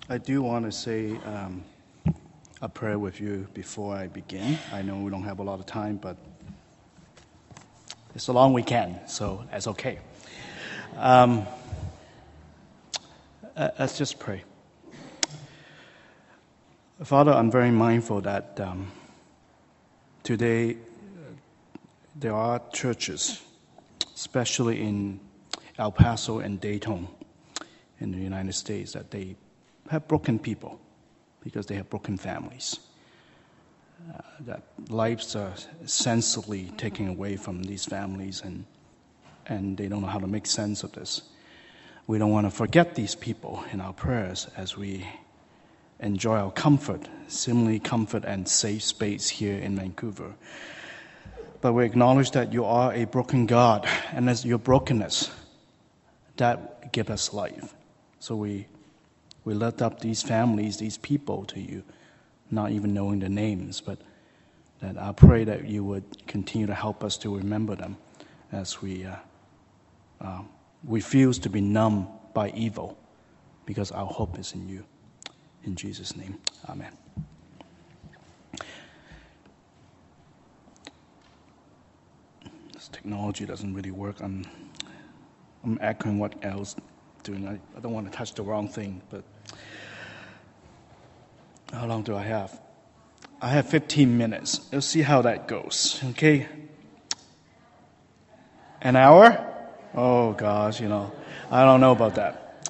I do want to say a prayer with you before I begin. I know we don't have a lot of time, but it's a long weekend, so that's okay. Let's just pray. Father, I'm very mindful that today there are churches, especially in El Paso and Dayton in the United States, that they have broken people because they have broken families. That lives are senselessly taken away from these families, and they don't know how to make sense of this. We don't want to forget these people in our prayers as we enjoy our comfort, seemingly comfort and safe space here in Vancouver. But we acknowledge that you are a broken God, and as your brokenness, that gives us life. So we lift up these families, these people to you, not even knowing the names, but that I pray that you would continue to help us to remember them as we refuse to be numb by evil, because our hope is in you. In Jesus' name, amen. This technology doesn't really work. I'm echoing what Al's doing. I don't want to touch the wrong thing, but how long do I have? I have 15 minutes. Let's see how that goes, okay? An hour? Oh, gosh, I don't know about that.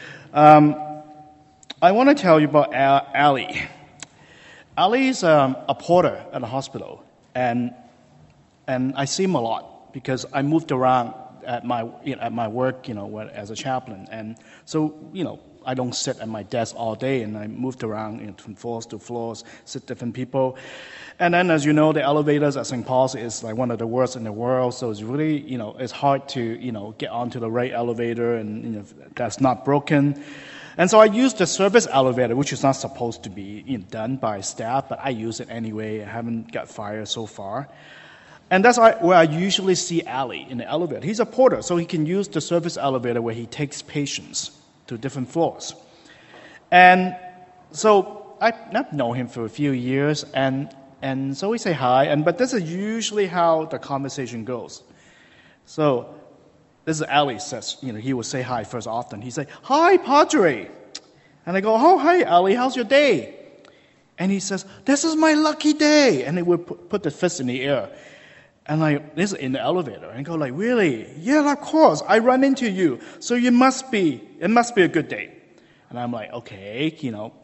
I want to tell you about Ali. Ali's a porter at a hospital, and I see him a lot because I moved around at my work, as a chaplain, and so I don't sit at my desk all day, and I moved around from floors to floors, sit different people, and then as you know, the elevators at St. Paul's is like one of the worst in the world, so it's really it's hard to get onto the right elevator, and that's not broken. And so I use the service elevator, which is not supposed to be done by staff, but I use it anyway. I haven't got fired so far. And that's where I usually see Ali, in the elevator. He's a porter, so he can use the service elevator where he takes patients to different floors. And so I've known him for a few years, and so we say hi, but this is usually how the conversation goes. So this is Ali says, he will say hi first often. He say, "Hi, Padre." And I go, "Oh, hi, Ali, how's your day?" And he says, "This is my lucky day." And he would put the fist in the air. And this is in the elevator. And I go like, "Really?" "Yeah, of course. I run into you. So it must be a good day." And I'm like, "Okay,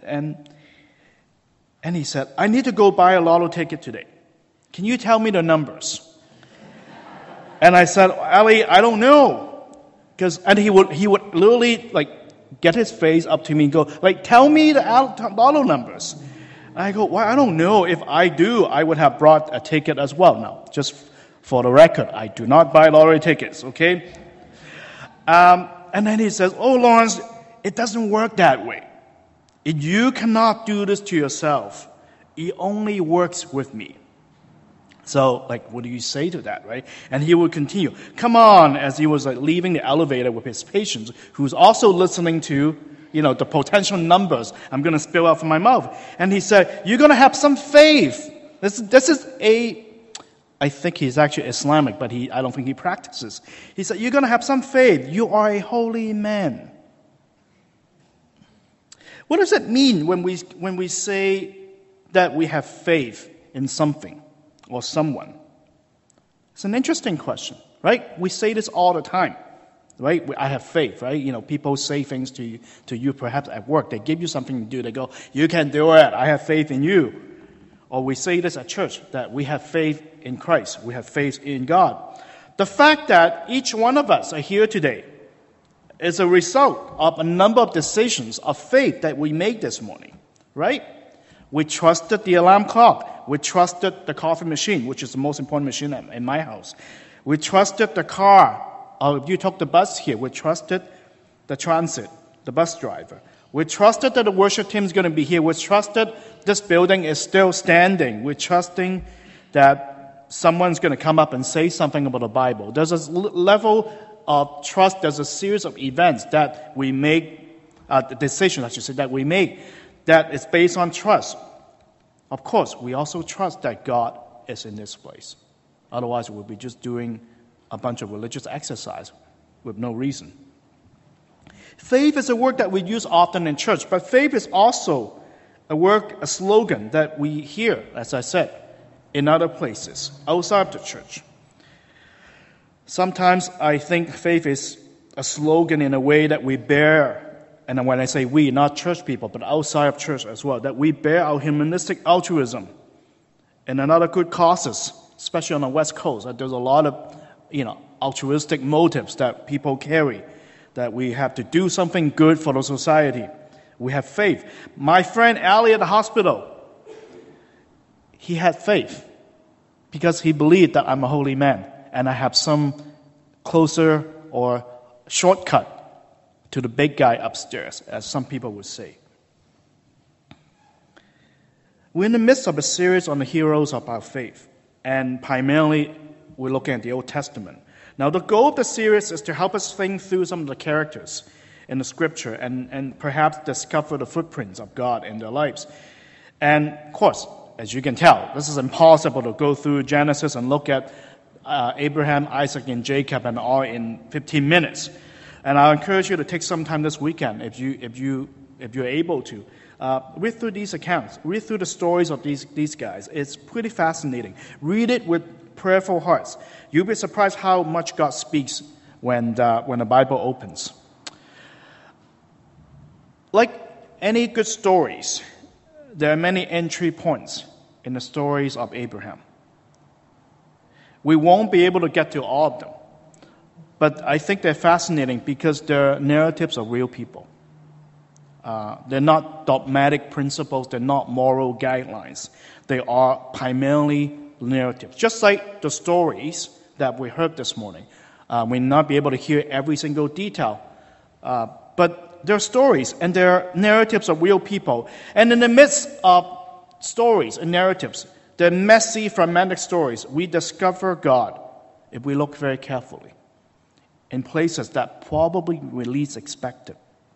And he said, "I need to go buy a lotto ticket today. Can you tell me the numbers?" And I said, "Ali, I don't know." And he would literally get his face up to me and go, "Tell me the lotto numbers." And I go, "Well, I don't know. If I do, I would have brought a ticket as well." Now, just for the record, I do not buy lottery tickets, okay? And then he says, "Oh, Lawrence, it doesn't work that way. You cannot do this to yourself. It only works with me." So, what do you say to that, right? And he would continue, "Come on," as he was leaving the elevator with his patients, who's also listening to, the potential numbers I'm going to spill out from my mouth. And he said, "You're going to have some faith." This is I think he's actually Islamic, but I don't think he practices. He said, "You're going to have some faith. You are a holy man." What does it mean when we say that we have faith in something or someone? It's an interesting question, right? We say this all the time, right? I have faith, right? People say things to you perhaps at work. They give you something to do. They go, "You can do it. I have faith in you." Or we say this at church, that we have faith in Christ. We have faith in God. The fact that each one of us are here today is a result of a number of decisions of faith that we made this morning, right? We trusted the alarm clock. We trusted the coffee machine, which is the most important machine in my house. We trusted the car. If you took the bus here, we trusted the transit, the bus driver. We trusted that the worship team is going to be here. We trusted this building is still standing. We're trusting that someone's going to come up and say something about the Bible. There's a level of trust. There's a series of events that we make the decisions, I should say, that we make, that is based on trust. Of course, we also trust that God is in this place. Otherwise, we'll be just doing a bunch of religious exercise with no reason. Faith is a word that we use often in church, but faith is also a slogan that we hear, as I said, in other places outside the church. Sometimes I think faith is a slogan in a way that we bear, and when I say we, not church people, but outside of church as well, that we bear our humanistic altruism and other good causes, especially on the West Coast. There's a lot of, altruistic motives that people carry, that we have to do something good for the society. We have faith. My friend Ali at the hospital, he had faith because he believed that I'm a holy man and I have some closer or shortcut to the big guy upstairs, as some people would say. We're in the midst of a series on the heroes of our faith, and primarily we're looking at the Old Testament. Now, the goal of the series is to help us think through some of the characters in the Scripture and perhaps discover the footprints of God in their lives. And, of course, as you can tell, this is impossible to go through Genesis and look at Abraham, Isaac, and Jacob and all in 15 minutes. And I encourage you to take some time this weekend, if you're able to, read through these accounts, read through the stories of these guys. It's pretty fascinating. Read it with prayerful hearts. You'll be surprised how much God speaks when the Bible opens. Like any good stories, there are many entry points in the stories of Abraham. We won't be able to get to all of them, but I think they're fascinating because they're narratives of real people. They're not dogmatic principles, they're not moral guidelines. They are primarily narratives. Just like the stories that we heard this morning. We'll not be able to hear every single detail, but they're stories and they're narratives of real people. And in the midst of stories and narratives, the messy, fragmented stories, we discover God, if we look very carefully, in places that probably we least expected.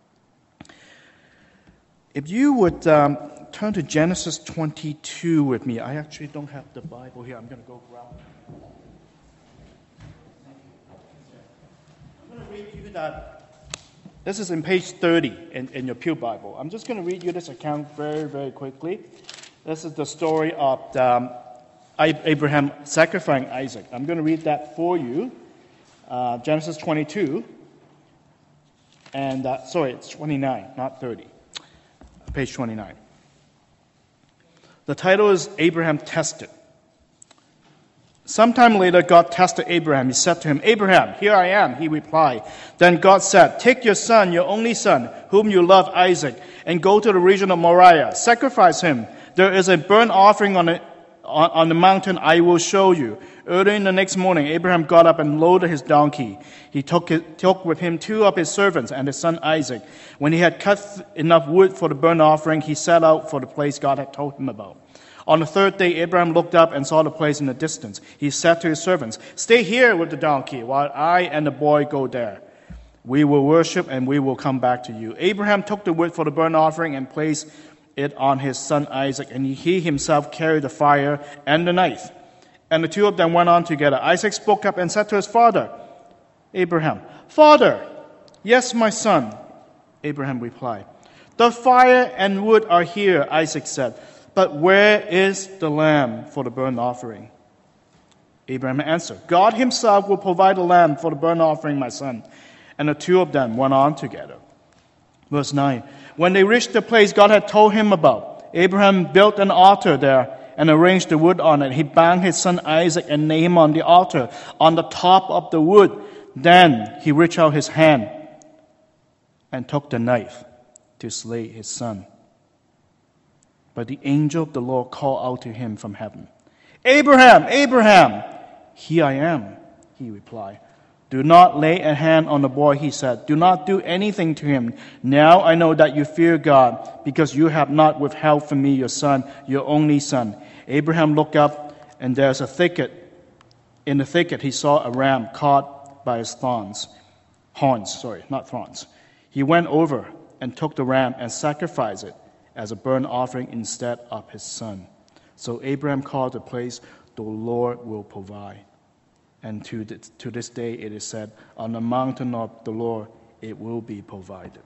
If you would turn to Genesis 22 with me. I actually don't have the Bible here. I'm going to go grab it. I'm going to read you that. This is in page 30 in your Pew Bible. I'm just going to read you this account very, very quickly. This is the story of Abraham sacrificing Isaac. I'm going to read that for you. Genesis 22. And, it's 29, not 30. Page 29. The title is Abraham Tested. Sometime later, God tested Abraham. He said to him, "Abraham, here I am," he replied. Then God said, "Take your son, your only son, whom you love, Isaac, and go to the region of Moriah. Sacrifice him. There is a burnt offering on the mountain I will show you." Early in the next morning, Abraham got up and loaded his donkey. He took with him 2 of his servants and his son Isaac. When he had cut enough wood for the burnt offering, he set out for the place God had told him about. On the 3rd day, Abraham looked up and saw the place in the distance. He said to his servants, "Stay here with the donkey while I and the boy go there. We will worship and we will come back to you." Abraham took the wood for the burnt offering and placed it on his son Isaac, and he himself carried the fire and the knife. And the 2 of them went on together. Isaac spoke up and said to his father, Abraham, "Father." "Yes, my son," Abraham replied. "The fire and wood are here," Isaac said. "But where is the lamb for the burnt offering?" Abraham answered, "God himself will provide a lamb for the burnt offering, my son." And the 2 of them went on together. Verse 9. When they reached the place God had told him about, Abraham built an altar there and arranged the wood on it. He bound his son Isaac and laid him on the altar on the top of the wood. Then he reached out his hand and took the knife to slay his son. But the angel of the Lord called out to him from heaven, "Abraham, Abraham!" "Here I am," he replied. "Do not lay a hand on the boy," he said. "Do not do anything to him. Now I know that you fear God, because you have not withheld from me your son, your only son." Abraham looked up, and there's a thicket. In the thicket he saw a ram caught by its horns. He went over and took the ram and sacrificed it as a burnt offering instead of his son. So Abraham called the place, "The Lord will provide." And to this day it is said, "On the mountain of the Lord it will be provided."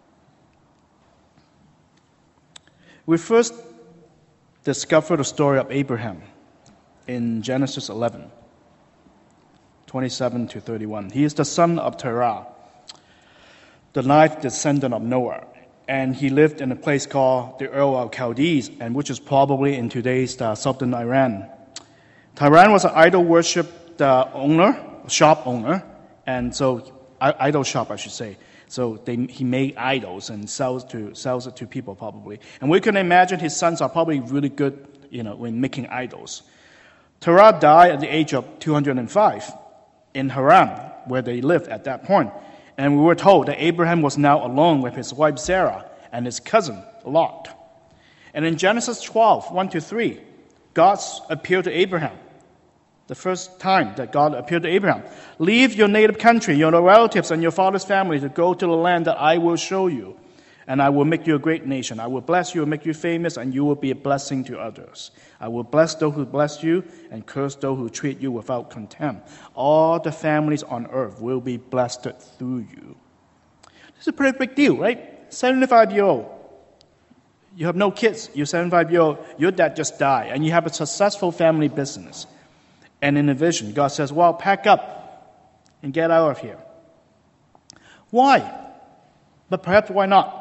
We first discover the story of Abraham in Genesis 11, 27 to 31. He is the son of Terah, the ninth descendant of Noah, and he lived in a place called the Ur of Chaldees, and which is probably in today's southern Iran. Terah was an idol worship shop owner, and so idol shop, I should say. So he made idols and sells it to people probably. And we can imagine his sons are probably really good, in making idols. Terah died at the age of 205 in Haran, where they lived at that point. And we were told that Abraham was now alone with his wife Sarah and his cousin Lot. And in Genesis 12, 1-3, God appeared to Abraham. The first time that God appeared to Abraham. "Leave your native country, your relatives, and your father's family to go to the land that I will show you. And I will make you a great nation. I will bless you and make you famous, and you will be a blessing to others. I will bless those who bless you and curse those who treat you without contempt. All the families on earth will be blessed through you." This is a pretty big deal, right? 75-year-old. You have no kids. You're 75-year-old. Your dad just died, and you have a successful family business. And in a vision, God says, "Well, pack up and get out of here." Why? But perhaps why not?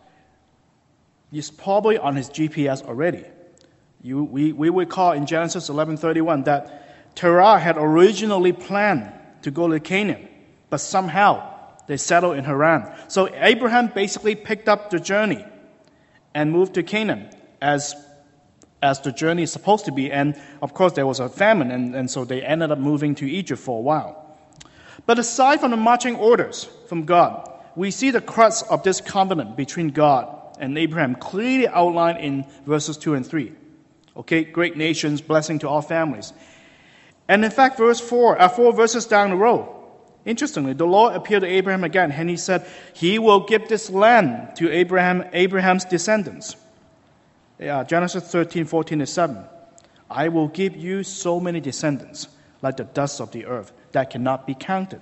He's probably on his GPS already. We recall in Genesis 11:31 that Terah had originally planned to go to Canaan, but somehow they settled in Haran. So Abraham basically picked up the journey and moved to Canaan as the journey is supposed to be. And of course there was a famine, and so they ended up moving to Egypt for a while. But aside from the marching orders from God, we see the crux of this covenant between God and Abraham clearly outlined in verses 2 and 3. Okay, great nations, blessing to all families. And in fact, verse 4 verses down the road, interestingly, the Lord appeared to Abraham again, and he said, "He will give this land to Abraham's descendants." Genesis 13:14-7. "I will give you so many descendants, like the dust of the earth, that cannot be counted."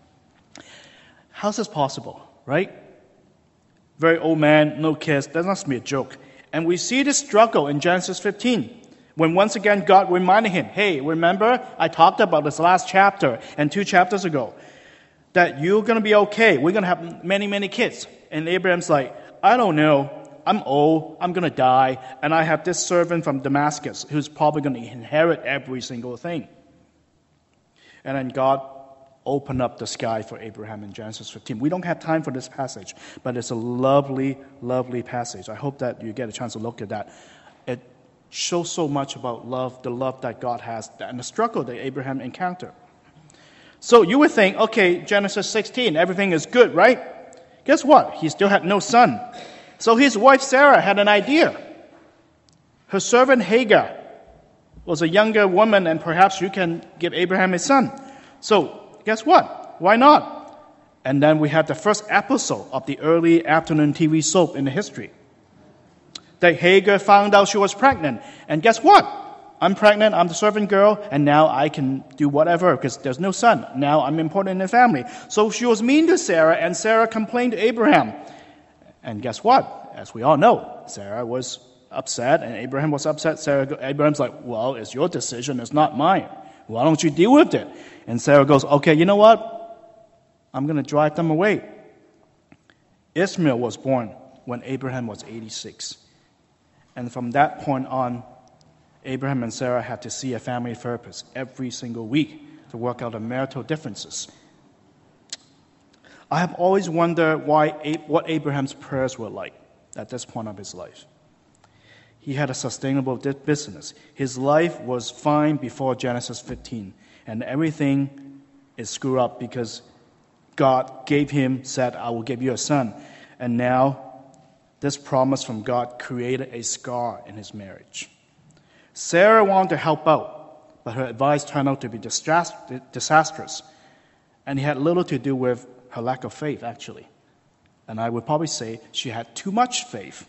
How's this possible, right? Very old man, no kids, that must be a joke. And we see this struggle in Genesis 15, when once again God reminded him, "Hey, remember I talked about this last chapter and 2 chapters ago, that you're going to be okay. We're going to have many, many kids." And Abraham's like, "I don't know. I'm old, I'm going to die, and I have this servant from Damascus who's probably going to inherit every single thing." And then God opened up the sky for Abraham in Genesis 15. We don't have time for this passage, but it's a lovely, lovely passage. I hope that you get a chance to look at that. It shows so much about love, the love that God has, and the struggle that Abraham encountered. So you would think, okay, Genesis 16, everything is good, right? Guess what? He still had no son. So his wife Sarah had an idea. Her servant Hagar was a younger woman, and perhaps you can give Abraham a son. So guess what? Why not? And then we had the first episode of the early afternoon TV soap in the history. That Hagar found out she was pregnant. And guess what? I'm pregnant, I'm the servant girl, and now I can do whatever because there's no son. Now I'm important in the family. So she was mean to Sarah, and Sarah complained to Abraham. And guess what? As we all know, Sarah was upset, and Abraham was upset. Abraham's like, "Well, it's your decision, it's not mine. Why don't you deal with it?" And Sarah goes, "Okay, you know what? I'm going to drive them away." Ishmael was born when Abraham was 86. And from that point on, Abraham and Sarah had to see a family therapist every single week to work out the marital differences. I have always wondered what Abraham's prayers were like at this point of his life. He had a sustainable business. His life was fine before Genesis 15, and everything is screwed up because God said, "I will give you a son." And now, this promise from God created a scar in his marriage. Sarah wanted to help out, but her advice turned out to be disastrous, and it had little to do with her lack of faith, actually. And I would probably say she had too much faith.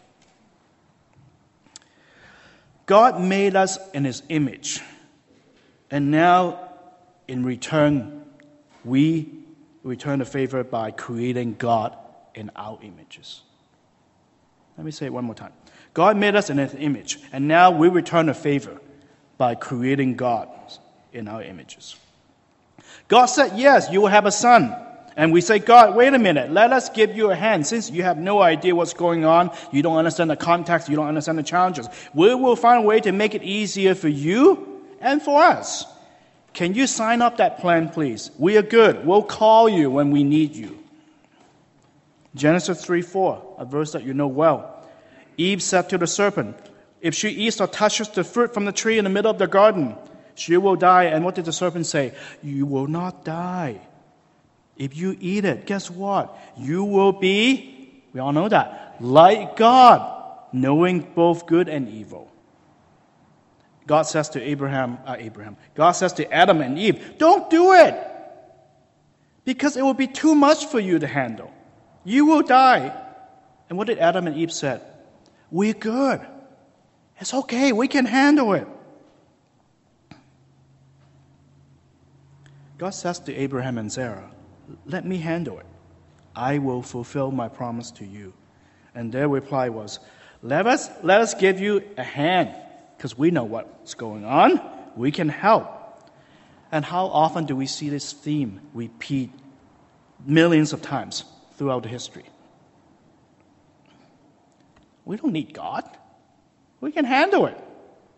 God made us in His image. And now, in return, we return the favor by creating God in our images. Let me say it one more time. God made us in His image, and now we return the favor by creating God in our images. God said, yes, you will have a son. And we say, God, wait a minute, let us give you a hand. Since you have no idea what's going on, you don't understand the context, you don't understand the challenges, we will find a way to make it easier for you and for us. Can you sign up that plan, please? We are good. We'll call you when we need you. Genesis 3:4, a verse that you know well. Eve said to the serpent, if she eats or touches the fruit from the tree in the middle of the garden, she will die. And what did the serpent say? You will not die. If you eat it, guess what? You will be, we all know that, like God, knowing both good and evil. God says to God says to Adam and Eve, don't do it, because it will be too much for you to handle. You will die. And what did Adam and Eve say? We're good. It's okay. We can handle it. God says to Abraham and Sarah, let me handle it. I will fulfill my promise to you. And their reply was, let us give you a hand, because we know what's going on. We can help. And how often do we see this theme repeat millions of times throughout the history? We don't need God. We can handle it.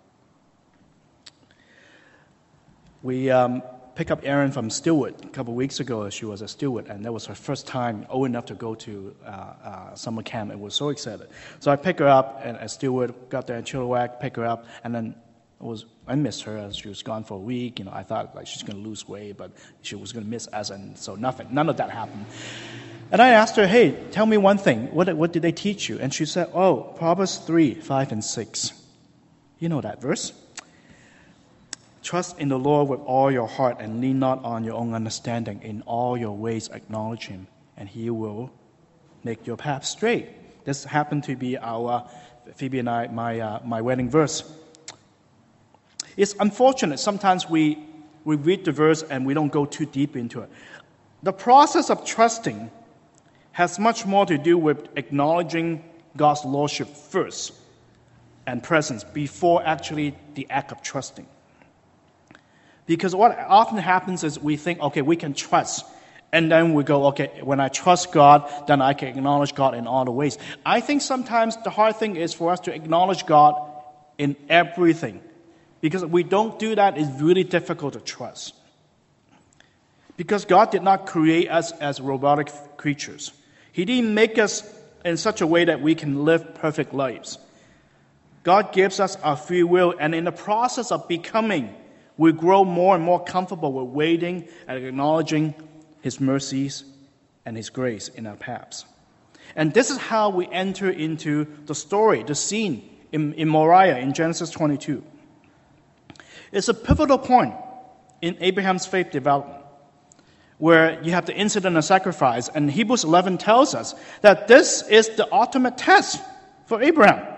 We picked up Erin from Stewart a couple of weeks ago. She was a steward, and that was her first time old enough to go to summer camp, and was so excited. So I picked her up at Stewart, got there in Chilliwack, picked her up, and then I missed her as she was gone for a week. I thought like she's going to lose weight, but she was going to miss us, and so none of that happened. And I asked her, hey, tell me one thing. What did they teach you? And she said, Proverbs 3:5 and 6. You know that verse. Trust in the Lord with all your heart and lean not on your own understanding. In all your ways acknowledge Him, and He will make your path straight. This happened to be our, Phoebe and I, my wedding verse. It's unfortunate sometimes we read the verse and we don't go too deep into it. The process of trusting has much more to do with acknowledging God's lordship first and presence before actually the act of trusting. Because what often happens is we think, okay, we can trust. And then we go, okay, when I trust God, then I can acknowledge God in all the ways. I think sometimes the hard thing is for us to acknowledge God in everything. Because if we don't do that, it's really difficult to trust. Because God did not create us as robotic creatures. He didn't make us in such a way that we can live perfect lives. God gives us our free will, and in the process of becoming, we grow more and more comfortable with waiting and acknowledging His mercies and His grace in our paths. And this is how we enter into the story, the scene in Moriah in Genesis 22. It's a pivotal point in Abraham's faith development, where you have the incident of sacrifice, and Hebrews 11 tells us that this is the ultimate test for Abraham.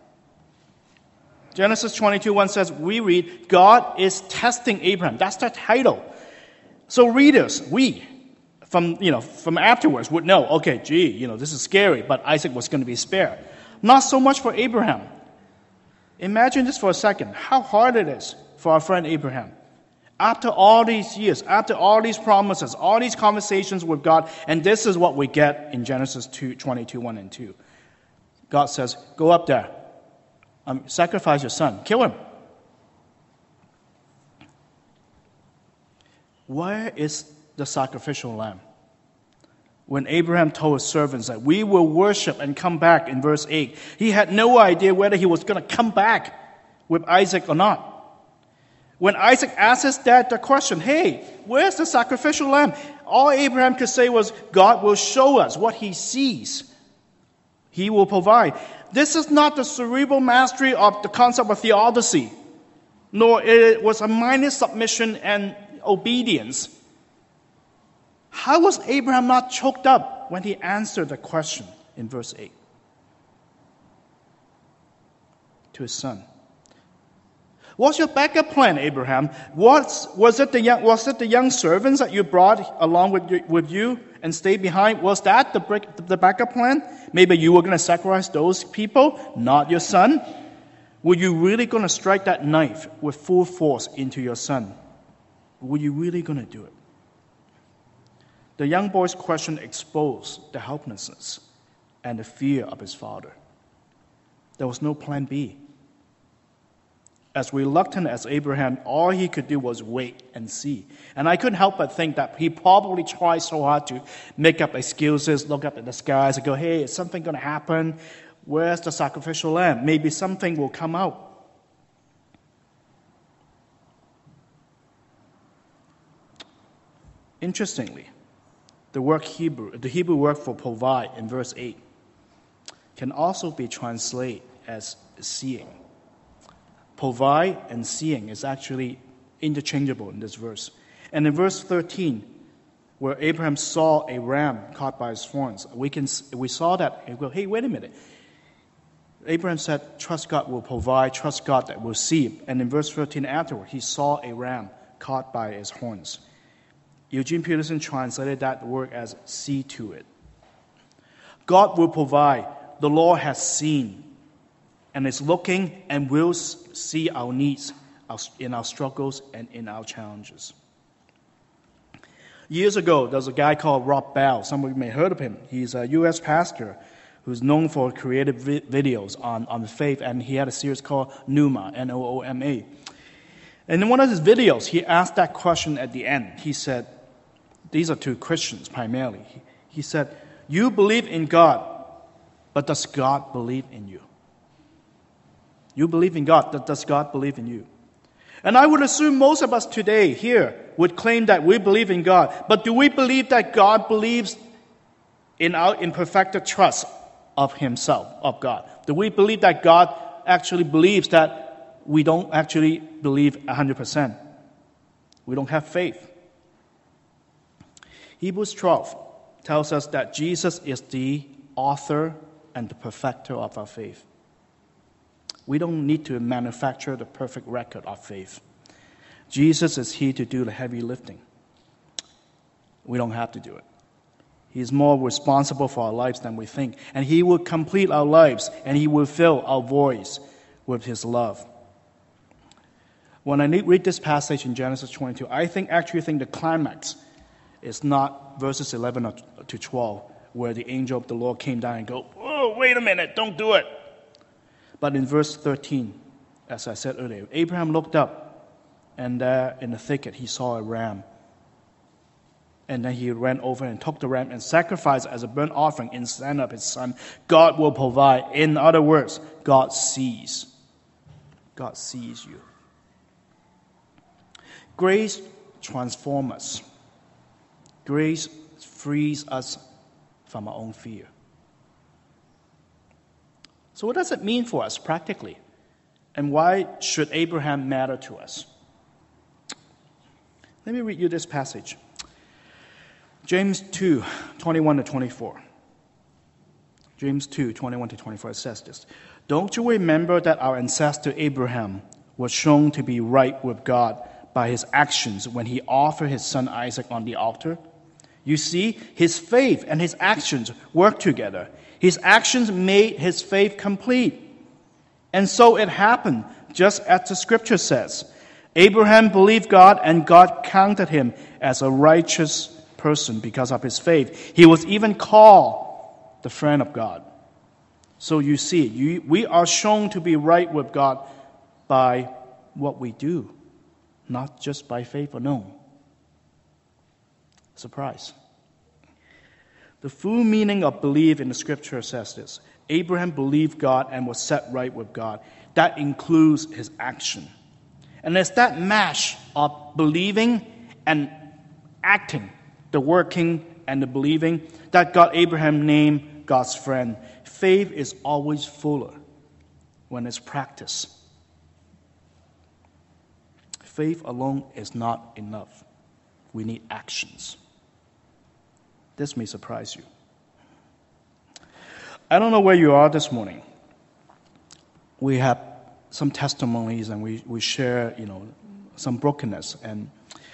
Genesis 22:1 says, we read, God is testing Abraham. That's the title. So readers, we, from afterwards would know, okay, this is scary, but Isaac was going to be spared. Not so much for Abraham. Imagine this for a second, how hard it is for our friend Abraham. After all these years, after all these promises, all these conversations with God, and this is what we get in Genesis 22:1 and 2. God says, go up there. Sacrifice your son. Kill him. Where is the sacrificial lamb? When Abraham told his servants that we will worship and come back in verse 8, he had no idea whether he was going to come back with Isaac or not. When Isaac asked his dad the question, hey, where's the sacrificial lamb? All Abraham could say was, God will show us what He sees. He will provide. This is not the cerebral mastery of the concept of theodicy, nor it was a minor submission and obedience. How was Abraham not choked up when he answered the question in verse 8 to his son? What's your backup plan, Abraham? Was it the young servants that you brought along with you and stayed behind? Was that the backup plan? Maybe you were going to sacrifice those people, not your son? Were you really going to strike that knife with full force into your son? Were you really going to do it? The young boy's question exposed the helplessness and the fear of his father. There was no plan B. As reluctant as Abraham, all he could do was wait and see. And I couldn't help but think that he probably tried so hard to make up excuses, look up at the skies and go, hey, is something going to happen? Where's the sacrificial lamb? Maybe something will come out. Interestingly, the Hebrew word for provide in verse 8 can also be translated as seeing. Provide and seeing is actually interchangeable in this verse. And in verse 13, where Abraham saw a ram caught by his horns, we saw that and we go, hey, wait a minute. Abraham said, trust God will provide, trust God that will see. And in verse 13 afterward, he saw a ram caught by his horns. Eugene Peterson translated that word as see to it. God will provide. The Lord has seen and is looking and will see our needs in our struggles and in our challenges. Years ago, there was a guy called Rob Bell. Some of you may have heard of him. He's a U.S. pastor who's known for creative videos on faith, and he had a series called Nooma, N-O-O-M-A. And in one of his videos, he asked that question at the end. He said, these are to Christians primarily. He said, you believe in God, but does God believe in you? You believe in God, but does God believe in you? And I would assume most of us today here would claim that we believe in God, but do we believe that God believes in our imperfected trust of Himself, of God? Do we believe that God actually believes that we don't actually believe 100%? We don't have faith. Hebrews 12 tells us that Jesus is the author and the perfecter of our faith. We don't need to manufacture the perfect record of faith. Jesus is here to do the heavy lifting. We don't have to do it. He is more responsible for our lives than we think. And He will complete our lives, and He will fill our voids with His love. When I read this passage in Genesis 22, I actually think the climax is not verses 11 to 12, where the angel of the Lord came down and go, oh, wait a minute, don't do it. But in verse 13, as I said earlier, Abraham looked up, and there in the thicket he saw a ram. And then he ran over and took the ram and sacrificed as a burnt offering instead of his son. God will provide. In other words, God sees. God sees you. Grace transforms us. Grace frees us from our own fear. So what does it mean for us practically? And why should Abraham matter to us? Let me read you this passage. James 2, 21 to 24. James 2, 21 to 24 says this. Don't you remember that our ancestor Abraham was shown to be right with God by his actions when he offered his son Isaac on the altar? You see, his faith and his actions worked together. His actions made his faith complete. And so it happened, just as the scripture says. Abraham believed God, and God counted him as a righteous person because of his faith. He was even called the friend of God. So you see, we are shown to be right with God by what we do, not just by faith alone. Surprise. The full meaning of believe in the scripture says this. Abraham believed God and was set right with God. That includes his action. And it's that mash of believing and acting, the working and the believing, that got Abraham named God's friend. Faith is always fuller when it's practiced. Faith alone is not enough. We need actions. This may surprise you. I don't know where you are this morning. We have some testimonies and we share, some brokenness. And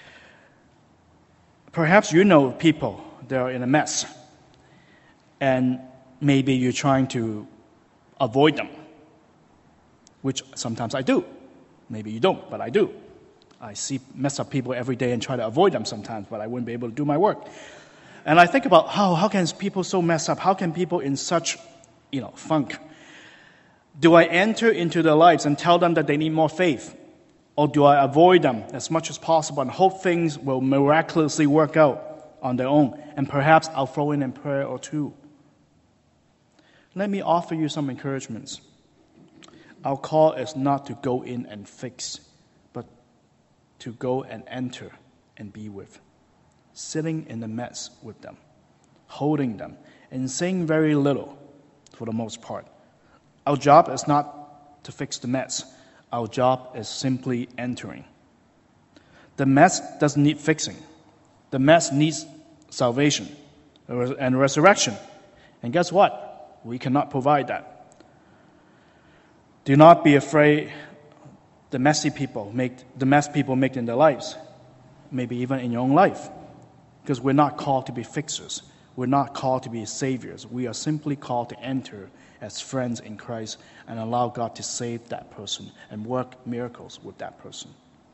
perhaps you know people that are in a mess. And maybe you're trying to avoid them, which sometimes I do. Maybe you don't, but I do. I see messed up people every day and try to avoid them sometimes, but I wouldn't be able to do my work. And I think about how can people so mess up? How can people in such, funk? Do I enter into their lives and tell them that they need more faith? Or do I avoid them as much as possible and hope things will miraculously work out on their own? And perhaps I'll throw in a prayer or two. Let me offer you some encouragements. Our call is not to go in and fix, but to go and enter and be with. Sitting in the mess with them, holding them, and saying very little for the most part. Our job is not to fix the mess. Our job is simply entering. The mess doesn't need fixing. The mess needs salvation and resurrection. And guess what? We cannot provide that. Do not be afraid the mess people make in their lives, maybe even in your own life, because we're not called to be fixers. We're not called to be saviors. We are simply called to enter as friends in Christ and allow God to save that person and work miracles with that person.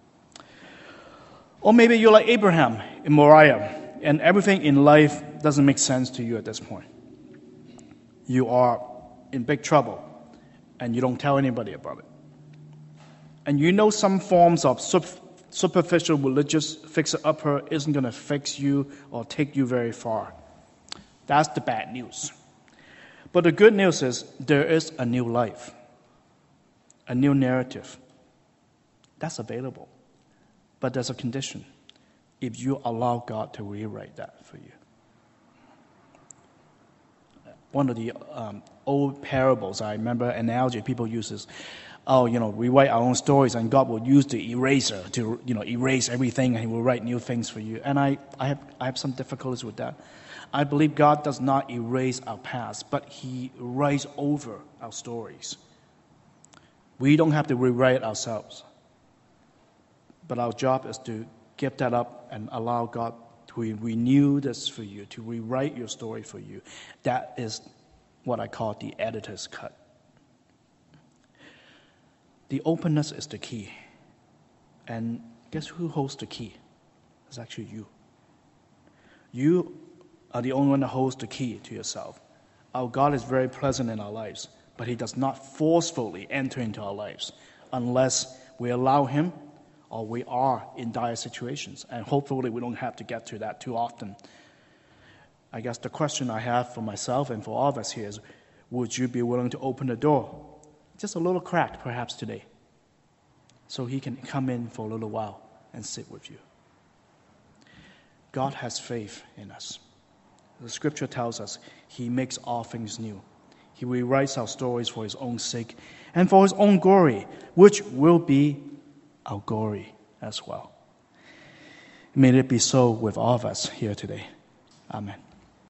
Or maybe you're like Abraham in Moriah, and everything in life doesn't make sense to you at this point. You are in big trouble, and you don't tell anybody about it. And you know some forms of superficial religious fixer-upper isn't going to fix you or take you very far. That's the bad news. But the good news is there is a new life, a new narrative. That's available. But there's a condition. If you allow God to rewrite that for you. One of the old parables, I remember analogy people use is, we write our own stories and God will use the eraser to, erase everything and He will write new things for you. And I have some difficulties with that. I believe God does not erase our past, but He writes over our stories. We don't have to rewrite ourselves. But our job is to give that up and allow God to renew this for you, to rewrite your story for you. That is what I call the editor's cut. The openness is the key. And guess who holds the key? It's actually you. You are the only one that holds the key to yourself. Our God is very present in our lives, but He does not forcefully enter into our lives unless we allow Him or we are in dire situations. And hopefully we don't have to get to that too often. I guess the question I have for myself and for all of us here is, would you be willing to open the door, just a little crack perhaps today, so He can come in for a little while and sit with you? God has faith in us. The scripture tells us He makes all things new. He rewrites our stories for His own sake and for His own glory, which will be our glory as well. May it be so with all of us here today. Amen.